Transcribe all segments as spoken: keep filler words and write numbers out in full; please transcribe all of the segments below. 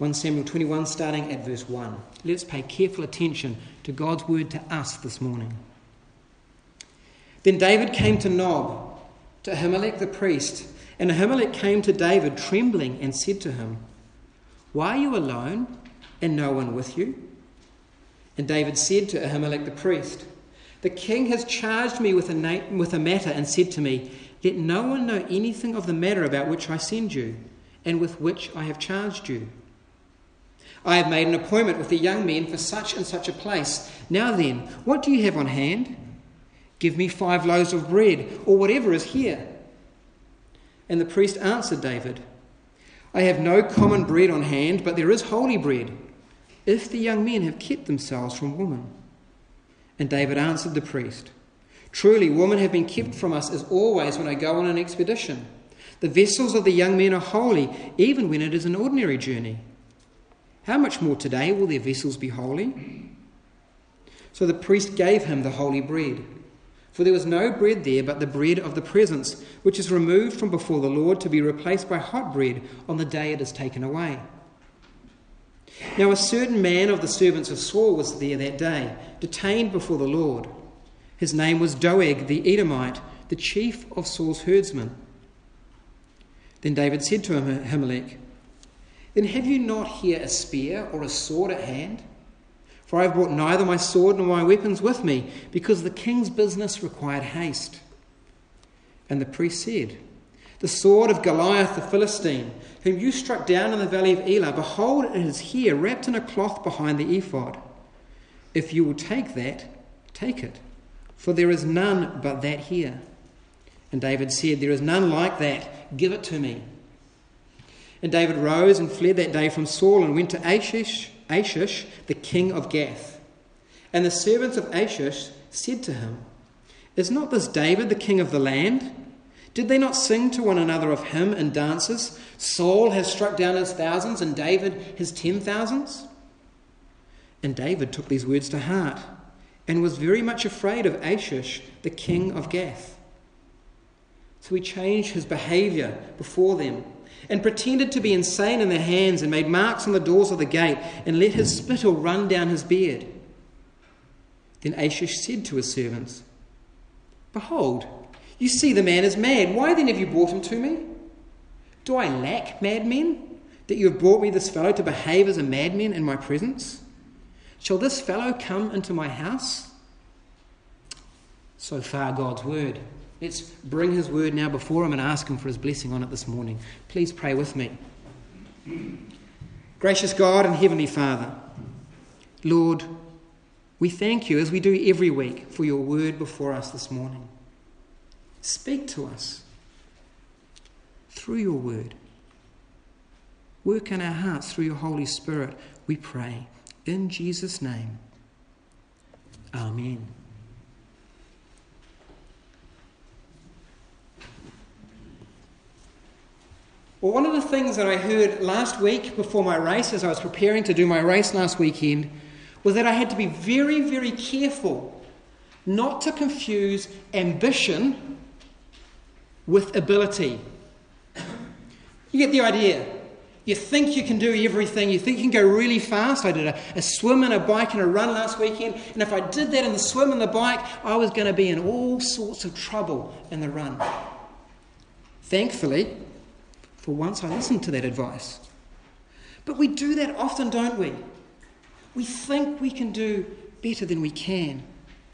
First Samuel twenty-one, starting at verse one. Let's pay careful attention to God's word to us this morning. Then David came to Nob, to Ahimelech the priest, and Ahimelech came to David trembling and said to him, "Why are you alone and no one with you?" And David said to Ahimelech the priest, "The king has charged me with a, na- with a matter and said to me, 'Let no one know anything of the matter about which I send you and with which I have charged you. I have made an appointment with the young men for such and such a place. Now then, what do you have on hand? Give me five loaves of bread, or whatever is here.' And the priest answered David, 'I have no common bread on hand, but there is holy bread, if the young men have kept themselves from women.' And David answered the priest, 'Truly, women have been kept from us as always when I go on an expedition. The vessels of the young men are holy, even when it is an ordinary journey. How much more today will their vessels be holy?' So the priest gave him the holy bread. For there was no bread there but the bread of the presence, which is removed from before the Lord to be replaced by hot bread on the day it is taken away. Now a certain man of the servants of Saul was there that day, detained before the Lord. His name was Doeg the Edomite, the chief of Saul's herdsmen. Then David said to Ahimelech, 'Then have you not here a spear or a sword at hand? For I have brought neither my sword nor my weapons with me, because the king's business required haste.' And the priest said, 'The sword of Goliath the Philistine, whom you struck down in the valley of Elah, behold, it is here, wrapped in a cloth behind the ephod. If you will take that, take it, for there is none but that here.' And David said, 'There is none like that. Give it to me.' And David rose and fled that day from Saul and went to Achish, Achish, the king of Gath. And the servants of Achish said to him, 'Is not this David the king of the land? Did they not sing to one another of him in dances? Saul has struck down his thousands and David his ten thousands?' And David took these words to heart and was very much afraid of Achish, the king of Gath. So he changed his behaviour before them and pretended to be insane in their hands and made marks on the doors of the gate and let his spittle run down his beard. Then Achish said to his servants, 'Behold, you see the man is mad. Why then have you brought him to me? Do I lack madmen, that you have brought me this fellow to behave as a madman in my presence? Shall this fellow come into my house?' So far God's word. Let's bring his word now before him and ask him for his blessing on it this morning. Please pray with me. Gracious God and Heavenly Father, Lord, we thank you, as we do every week, for your word before us this morning. Speak to us through your word. Work in our hearts through your Holy Spirit, we pray. In Jesus' name, amen. Well, one of the things that I heard last week before my race, as I was preparing to do my race last weekend, was that I had to be very, very careful not to confuse ambition with ability. You get the idea. You think you can do everything. You think you can go really fast. I did a, a swim and a bike and a run last weekend, and if I did that in the swim and the bike, I was going to be in all sorts of trouble in the run. Thankfully, for once I listened to that advice. But we do that often, don't we? We think we can do better than we can.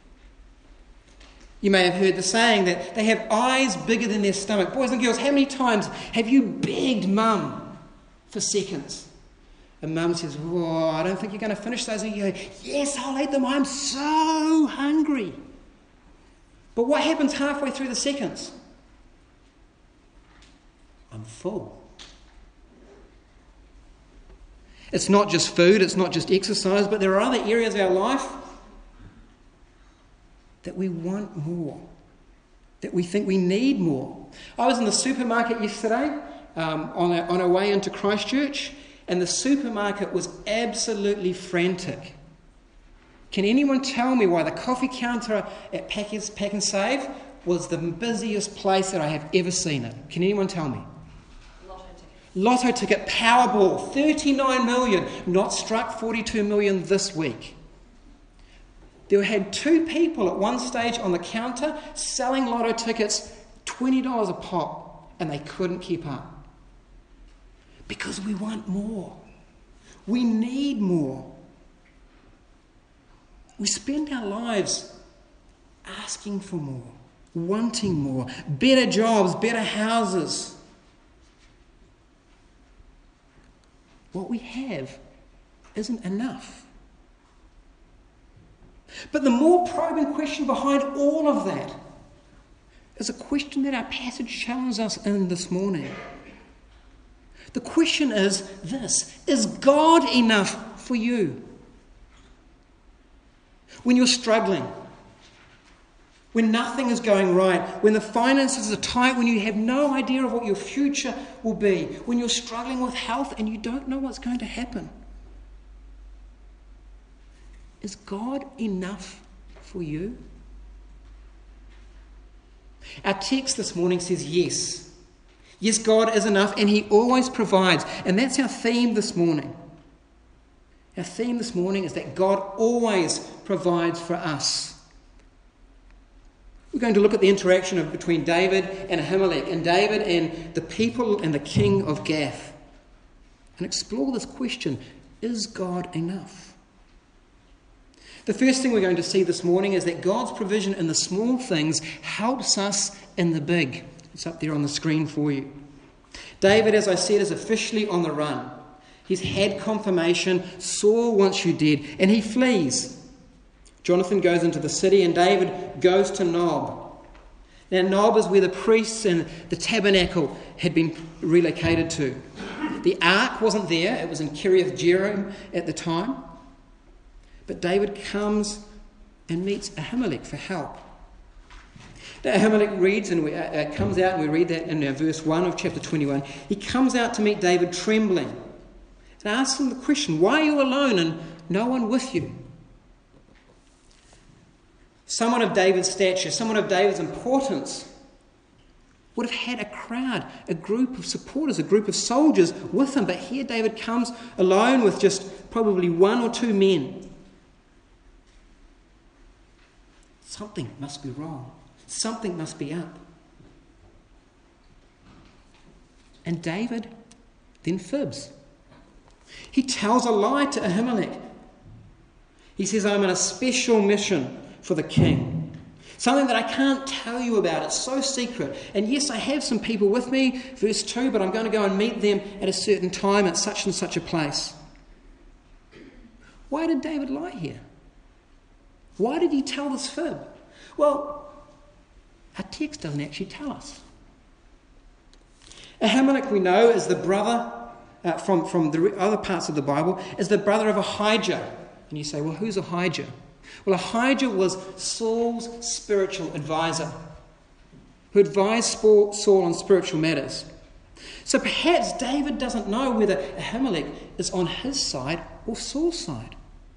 You may have heard the saying that they have eyes bigger than their stomach. Boys and girls, how many times have you begged mum for seconds? And mum says, "Oh, I don't think you're going to finish those." And you go, "Yes, I'll eat them. I'm so hungry." But what happens halfway through the seconds? I'm full. It's not just food, it's not just exercise, but there are other areas of our life that we want more, that we think we need more. I was in the supermarket yesterday um, on, our, on our way into Christchurch, and the supermarket was absolutely frantic. Can anyone tell me why the coffee counter at Pack, Pack and Save was the busiest place that I have ever seen it? Can anyone tell me? Lotto tickets. Lotto ticket Powerball, thirty-nine million, not struck forty-two million this week. There had two people at one stage on the counter selling lotto tickets twenty dollars a pop, and they couldn't keep up. Because we want more. We need more. We spend our lives asking for more, wanting more, better jobs, better houses. What we have isn't enough. But the more probing question behind all of that is a question that our passage challenges us in this morning. The question is this: is God enough for you? When you're struggling, when nothing is going right, when the finances are tight, when you have no idea of what your future will be, when you're struggling with health and you don't know what's going to happen, is God enough for you? Our text this morning says yes. Yes, God is enough and He always provides. And that's our theme this morning. Our theme this morning is that God always provides for us. We're going to look at the interaction of, between David and Ahimelech, and David and the people and the king of Gath, and explore this question: is God enough? The first thing we're going to see this morning is that God's provision in the small things helps us in the big. It's up there on the screen for you. David, as I said, is officially on the run. He's had confirmation, Saul wants you dead, and he flees. Jonathan goes into the city and David goes to Nob. Now Nob is where the priests and the tabernacle had been relocated to. The ark wasn't there, it was in Kiriath Jearim at the time. But David comes and meets Ahimelech for help. Now Ahimelech reads and we, uh, comes out, and we read that in uh, verse one of chapter twenty-one. He comes out to meet David trembling and asks him the question: why are you alone and no one with you? Someone of David's stature, someone of David's importance, would have had a crowd, a group of supporters, a group of soldiers with him. But here David comes alone with just probably one or two men. Something must be wrong. Something must be up. And David then fibs. He tells a lie to Ahimelech. He says, I'm on a special mission for the king. Something that I can't tell you about. It's so secret. And yes, I have some people with me, verse two, but I'm going to go and meet them at a certain time at such and such a place. Why did David lie here? Why did he tell this fib? Well, our text doesn't actually tell us. Ahimelech, we know, is the brother, uh, from, from the other parts of the Bible, is the brother of Ahijah. And you say, well, who's Ahijah? Well, Ahijah was Saul's spiritual advisor, who advised Saul on spiritual matters. So perhaps David doesn't know whether Ahimelech is on his side or Saul's side.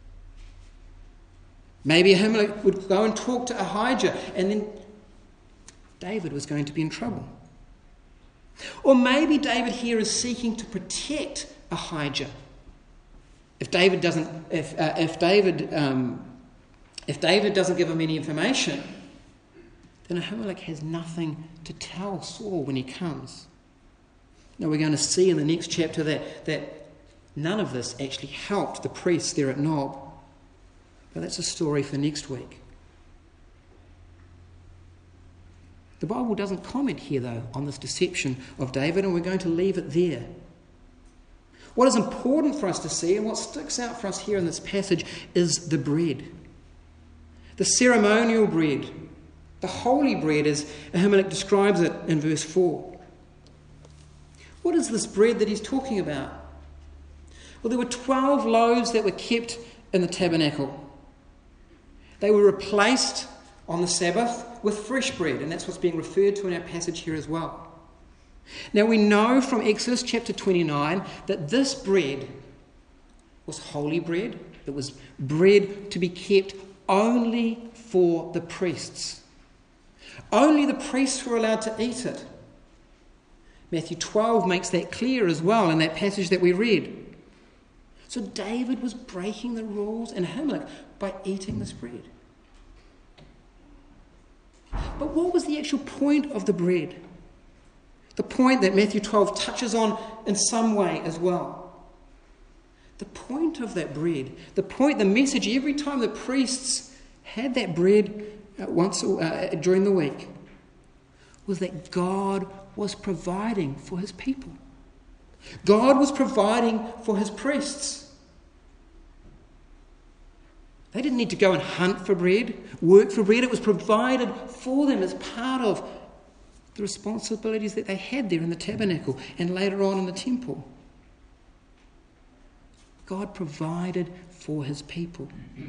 Maybe Ahimelech would go and talk to Ahijah, and then David was going to be in trouble. Or maybe David here is seeking to protect Ahijah. If David doesn't, if uh, if David um, if David doesn't give him any information, then Ahimelech has nothing to tell Saul when he comes. Now we're going to see in the next chapter that that none of this actually helped the priests there at Nob. But that's a story for next week. The Bible doesn't comment here, though, on this deception of David, and we're going to leave it there. What is important for us to see, and what sticks out for us here in this passage, is the bread. The ceremonial bread. The holy bread, as Ahimelech describes it in verse four. What is this bread that he's talking about? Well, there were twelve loaves that were kept in the tabernacle. They were replaced on the Sabbath with fresh bread, and that's what's being referred to in our passage here as well. Now we know from Exodus chapter twenty-nine that this bread was holy bread. It was bread to be kept only for the priests. Only the priests were allowed to eat it. Matthew twelve makes that clear as well in that passage that we read. So David was breaking the rules in Ahimelech by eating this bread. But what was the actual point of the bread? The point that Matthew twelve touches on in some way as well. The point of that bread, the point, the message every time the priests had that bread uh, once uh, during the week was that God was providing for his people. God was providing for his priests. They didn't need to go and hunt for bread, work for bread. It was provided for them as part of the responsibilities that they had there in the tabernacle and later on in the temple. God provided for his people.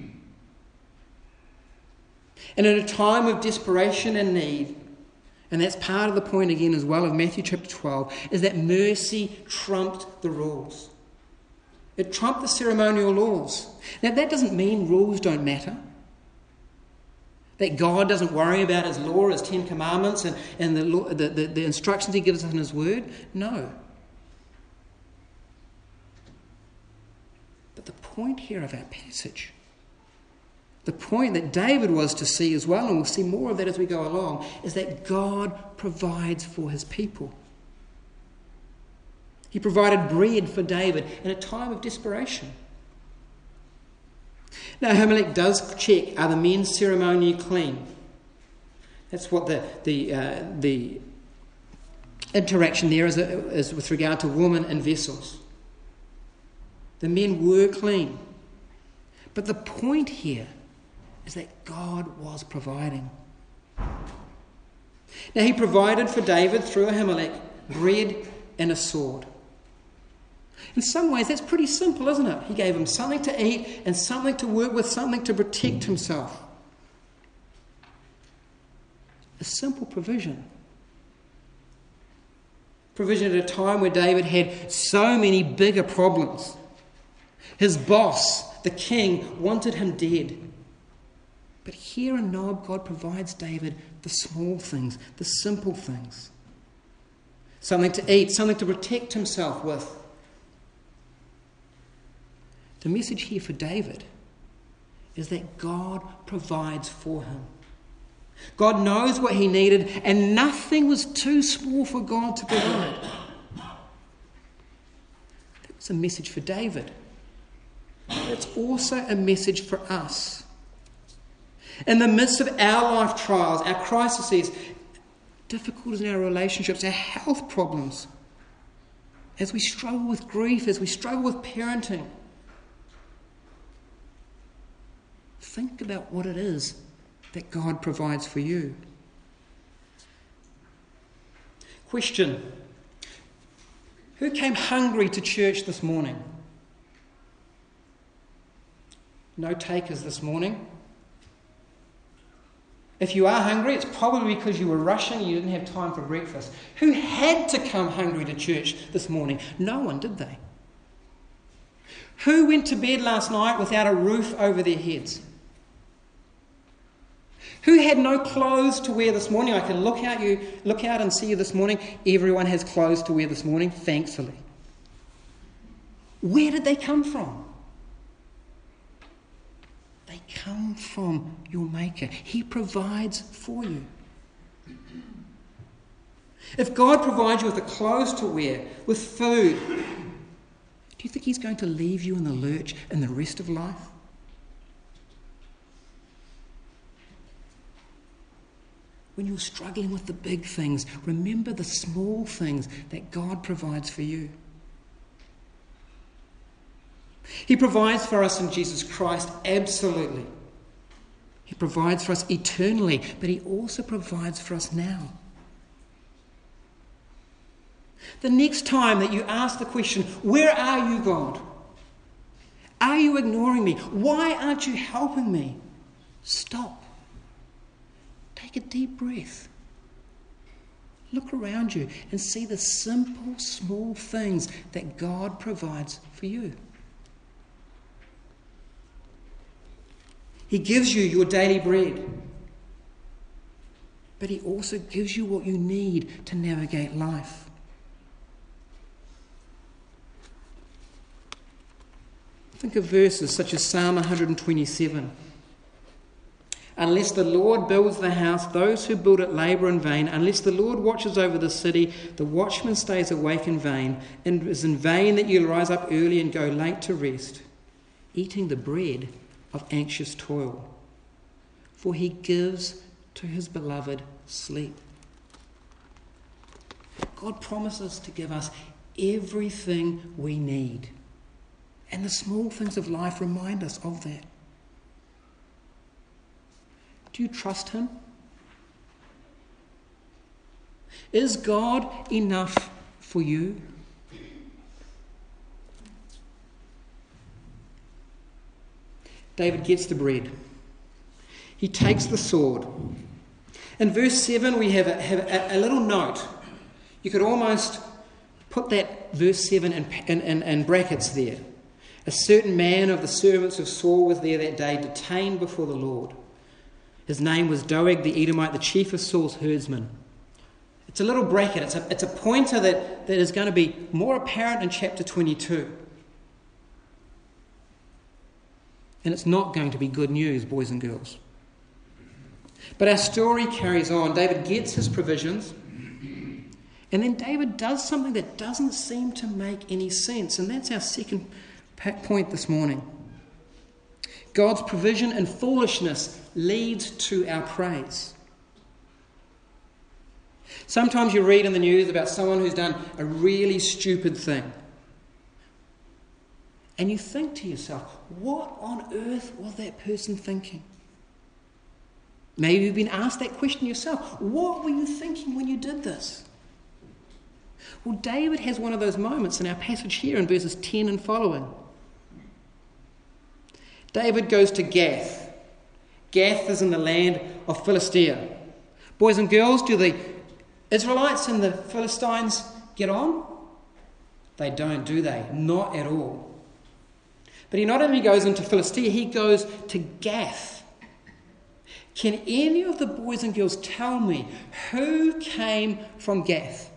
And in a time of desperation and need, and that's part of the point again as well of Matthew chapter twelve, is that mercy trumped the rules. It trumped the ceremonial laws. Now that doesn't mean rules don't matter. That God doesn't worry about his law, his Ten Commandments, and, and the, law, the, the, the instructions he gives us in his word. No. But the point here of our passage, the point that David was to see as well, and we'll see more of that as we go along, is that God provides for his people. He provided bread for David in a time of desperation. Now, Ahimelech does check, are the men ceremonially clean? That's what the the uh, the interaction there is, is with regard to women and vessels. The men were clean. But the point here is that God was providing. Now, he provided for David through Ahimelech bread and a sword. In some ways, that's pretty simple, isn't it? He gave him something to eat and something to work with, something to protect himself. A simple provision. Provision at a time where David had so many bigger problems. His boss, the king, wanted him dead. But here in Nob, God provides David the small things, the simple things. Something to eat, something to protect himself with. The message here for David is that God provides for him. God knows what he needed, and nothing was too small for God to provide. That was a message for David. It's also a message for us. In the midst of our life trials, our crises, difficulties in our relationships, our health problems, as we struggle with grief, as we struggle with parenting, think about what it is that God provides for you. Question: who came hungry to church this morning? No takers this morning. If you are hungry, it's probably because you were rushing, you didn't have time for breakfast. Who had to come hungry to church this morning? No one, did they? Who went to bed last night without a roof over their heads? Who had no clothes to wear this morning? I can look out you, look out and see you this morning. Everyone has clothes to wear this morning, thankfully. Where did they come from? They come from your Maker. He provides for you. If God provides you with the clothes to wear, with food, do you think he's going to leave you in the lurch in the rest of life? When you're struggling with the big things, remember the small things that God provides for you. He provides for us in Jesus Christ, absolutely. He provides for us eternally, but he also provides for us now. The next time that you ask the question, where are you, God? Are you ignoring me? Why aren't you helping me? Stop. Take a deep breath. Look around you and see the simple, small things that God provides for you. He gives you your daily bread, but he also gives you what you need to navigate life. Think of verses such as Psalm one twenty-seven. Unless the Lord builds the house, those who build it labour in vain. Unless the Lord watches over the city, the watchman stays awake in vain. And it is in vain that you rise up early and go late to rest, eating the bread of anxious toil. For he gives to his beloved sleep. God promises to give us everything we need. And the small things of life remind us of that. Do you trust him? Is God enough for you? David gets the bread. He takes the sword. In verse seven we have a, have a, a little note. You could almost put that verse seven in, in, in, in brackets there. A certain man of the servants of Saul was there that day, detained before the Lord. His name was Doeg the Edomite, the chief of Saul's herdsmen. It's a little bracket. It's a, it's a pointer that, that is going to be more apparent in chapter twenty-two. And it's not going to be good news, boys and girls. But our story carries on. David gets his provisions. And then David does something that doesn't seem to make any sense. And that's our second point this morning. God's provision and foolishness leads to our praise. Sometimes you read in the news about someone who's done a really stupid thing. And you think to yourself, what on earth was that person thinking? Maybe you've been asked that question yourself. What were you thinking when you did this? Well, David has one of those moments in our passage here in verses ten and following. David goes to Gath. Gath is in the land of Philistia. Boys and girls, do the Israelites and the Philistines get on? They don't, do they? Not at all. But he not only goes into Philistia, he goes to Gath. Can any of the boys and girls tell me who came from Gath?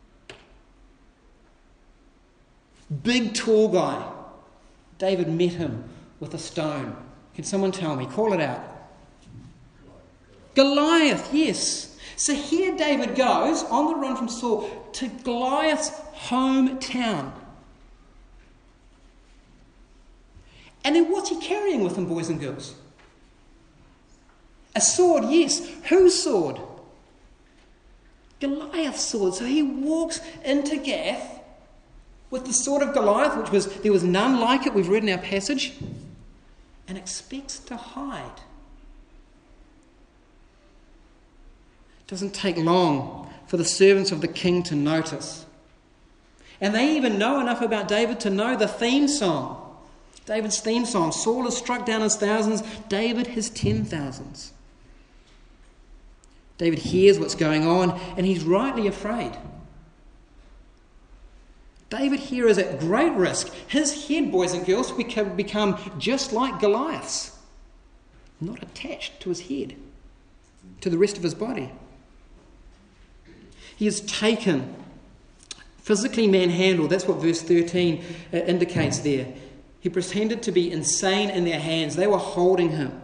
Big, tall guy. David met him with a stone. Can someone tell me? Call it out. Goliath, yes. So here David goes on the run from Saul to Goliath's hometown. And then what's he carrying with him, boys and girls? A sword, yes. Whose sword? Goliath's sword. So he walks into Gath with the sword of Goliath, which was there was none like it, we've read in our passage, and expects to hide. It doesn't take long for the servants of the king to notice. And they even know enough about David to know the theme song. David's theme song. Saul has struck down his thousands, David his ten thousands. David hears what's going on and he's rightly afraid. David here is at great risk. His head, boys and girls, can become just like Goliath's. Not attached to his head, to the rest of his body. He is taken, physically manhandled. That's what verse thirteen indicates there. He pretended to be insane in their hands. They were holding him.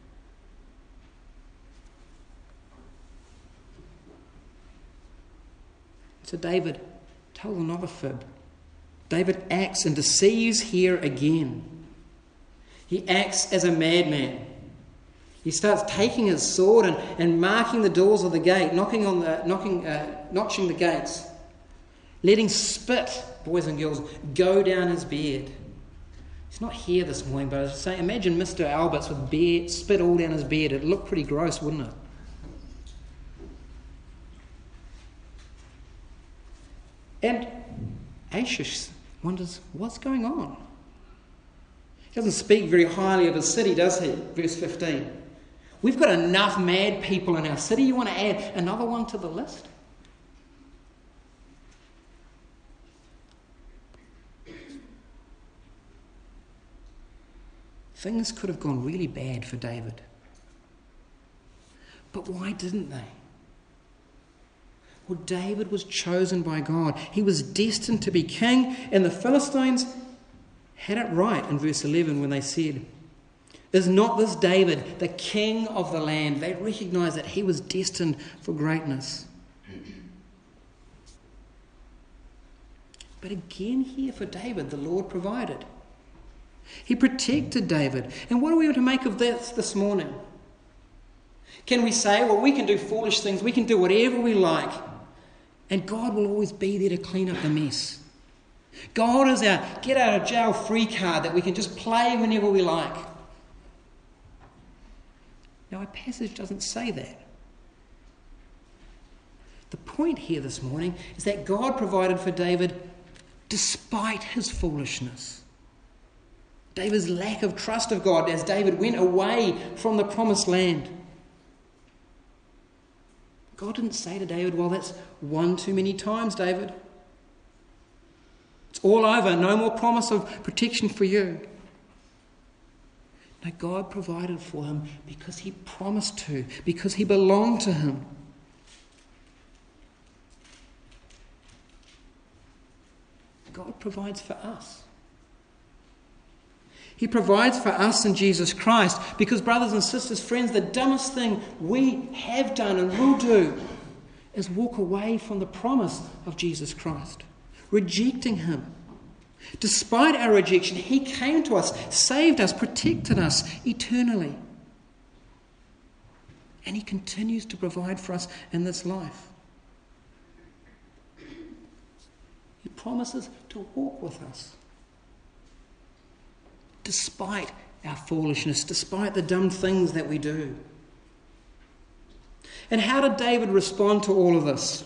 So David tells another fib. David acts and deceives here again. He acts as a madman. He starts taking his sword and, and marking the doors of the gate, knocking on the knocking, uh, notching the gates, letting spit, boys and girls, go down his beard. He's not here this morning, but I was saying, imagine Mister Alberts with beard, spit all down his beard. It'd look pretty gross, wouldn't it? And Achish wonders, what's going on? He doesn't speak very highly of his city, does he? Verse fifteen. We've got enough mad people in our city. You want to add another one to the list? Things could have gone really bad for David. But why didn't they? Well, David was chosen by God. He was destined to be king, and the Philistines had it right in verse eleven when they said, "Is not this David, the king of the land?" They recognized that he was destined for greatness. But again here for David, the Lord provided. He protected David. And what are we to make of this this morning? Can we say, well, we can do foolish things, we can do whatever we like, and God will always be there to clean up the mess? God is our get out of jail free card that we can just play whenever we like. Now, our passage doesn't say that. The point here this morning is that God provided for David despite his foolishness. David's lack of trust of God as David went away from the promised land. God didn't say to David, well, that's one too many times, David. It's all over. No more promise of protection for you. No, God provided for him because he promised to, because he belonged to him. God provides for us. He provides for us in Jesus Christ because, brothers and sisters, friends, the dumbest thing we have done and will do is walk away from the promise of Jesus Christ, rejecting him. Despite our rejection, he came to us, saved us, protected us eternally. And he continues to provide for us in this life. He promises to walk with us. Despite our foolishness, despite the dumb things that we do. And how did David respond to all of this?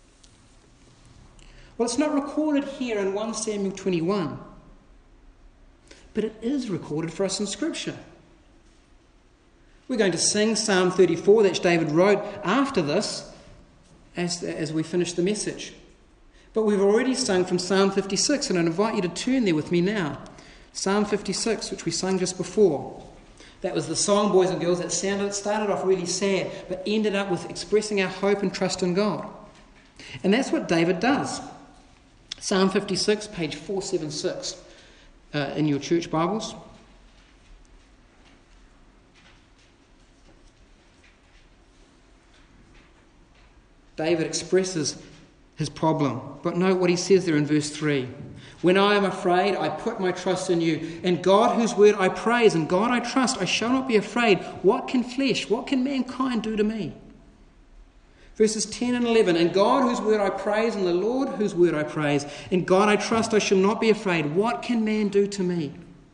Well, it's not recorded here in First Samuel twenty-one, but it is recorded for us in Scripture. We're going to sing Psalm thirty-four that David wrote after this as, as we finish the message. But we've already sung from Psalm fifty-six, and I invite you to turn there with me now. Psalm fifty-six, which we sung just before. That was the song, boys and girls, that sounded, started off really sad, but ended up with expressing our hope and trust in God. And that's what David does. Psalm fifty-six, page four seventy-six uh, in your church Bibles. David expresses his problem. But note what he says there in verse three. When I am afraid, I put my trust in you. In God whose word I praise, and God I trust, I shall not be afraid. What can flesh, what can mankind do to me? Verses ten and eleven. In God whose word I praise, and the Lord whose word I praise. In God I trust, I shall not be afraid. What can man do to me?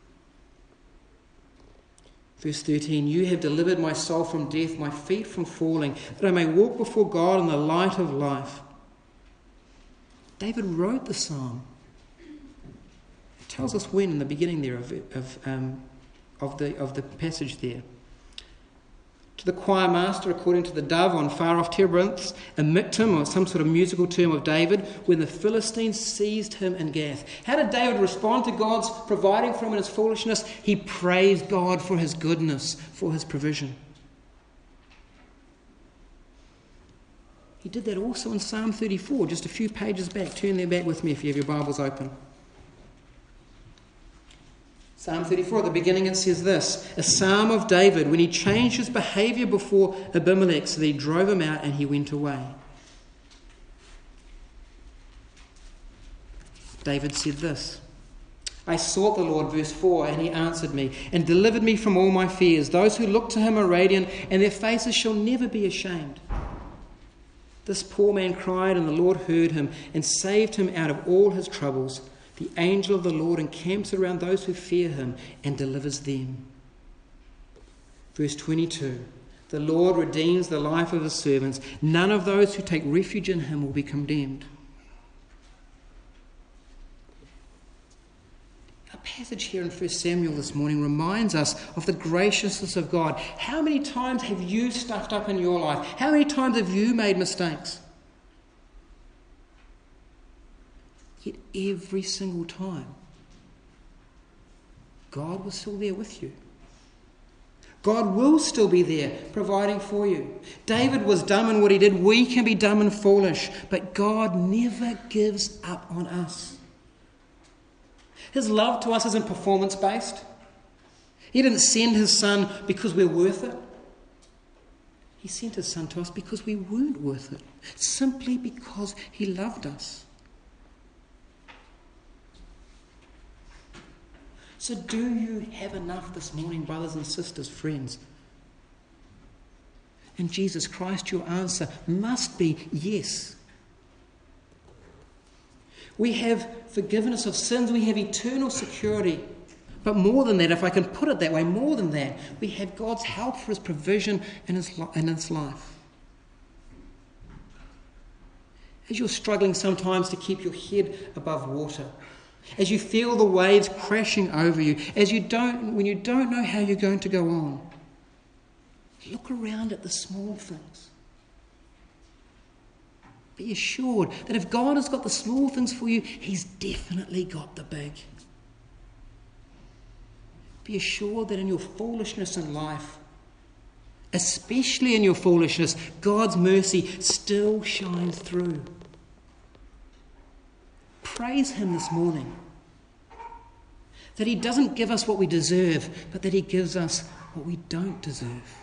Verse thirteen. You have delivered my soul from death, my feet from falling, that I may walk before God in the light of life. David wrote the psalm. It tells us when in the beginning there of of, um, of the of the passage there. To the choir master, according to the dove on far off terebinths, a miktam, or some sort of musical term of David, when the Philistines seized him in Gath. How did David respond to God's providing for him in his foolishness? He praised God for his goodness, for his provision. He did that also in Psalm thirty-four, just a few pages back. Turn there back with me if you have your Bibles open. Psalm thirty-four, at the beginning it says this, a psalm of David when he changed his behaviour before Abimelech so that he drove him out and he went away. David said this, I sought the Lord, verse four, and he answered me and delivered me from all my fears. Those who look to him are radiant and their faces shall never be ashamed. This poor man cried and the Lord heard him and saved him out of all his troubles. The angel of the Lord encamps around those who fear him and delivers them. Verse twenty-two. The Lord redeems the life of his servants. None of those who take refuge in him will be condemned. Our passage here in First Samuel this morning reminds us of the graciousness of God. How many times have you stuffed up in your life? How many times have you made mistakes? Yet every single time, God was still there with you. God will still be there providing for you. David was dumb in what he did. We can be dumb and foolish, but God never gives up on us. His love to us isn't performance-based. He didn't send his Son because we're worth it. He sent his Son to us because we weren't worth it, simply because he loved us. So do you have enough this morning, brothers and sisters, friends? In Jesus Christ, your answer must be yes. We have forgiveness of sins, we have eternal security. But more than that, if I can put it that way, more than that, we have God's help for his provision in his, in his life. As you're struggling sometimes to keep your head above water, as you feel the waves crashing over you, as you don't, when you don't know how you're going to go on, look around at the small things. Be assured that if God has got the small things for you, he's definitely got the big. Be assured that in your foolishness in life, especially in your foolishness, God's mercy still shines through. Praise him this morning that he doesn't give us what we deserve, but that he gives us what we don't deserve.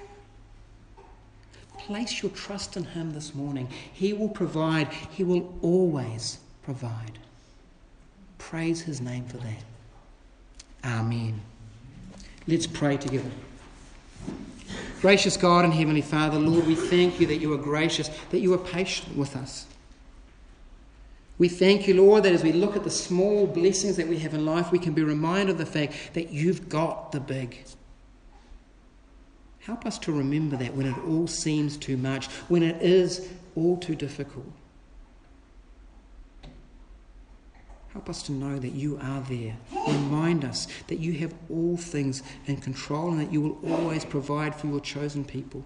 Place your trust in him this morning. He will provide. He will always provide. Praise his name for that. Amen. Let's pray together. Gracious God and Heavenly Father, Lord, we thank you that you are gracious, that you are patient with us. We thank you, Lord, that as we look at the small blessings that we have in life, we can be reminded of the fact that you've got the big. Help us to remember that when it all seems too much, when it is all too difficult. Help us to know that you are there. Remind us that you have all things in control and that you will always provide for your chosen people.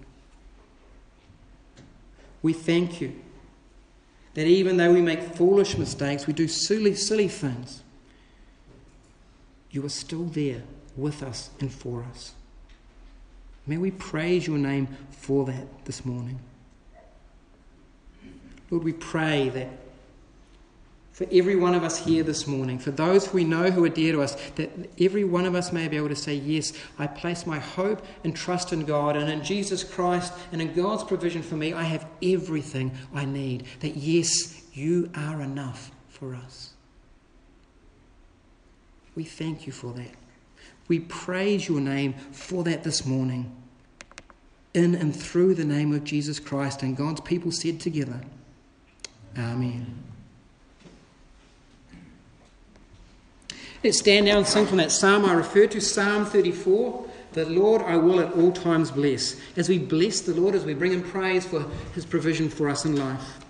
We thank you that even though we make foolish mistakes, we do silly, silly things, you are still there with us and for us. May we praise your name for that this morning. Lord, we pray that for every one of us here this morning, for those we know who are dear to us, that every one of us may be able to say, yes, I place my hope and trust in God and in Jesus Christ and in God's provision for me, I have everything I need. That yes, you are enough for us. We thank you for that. We praise your name for that this morning. In and through the name of Jesus Christ, and God's people said together, Amen. Let's stand now and sing from that psalm I referred to, Psalm thirty-four. The Lord I will at all times bless. As we bless the Lord, as we bring him praise for his provision for us in life.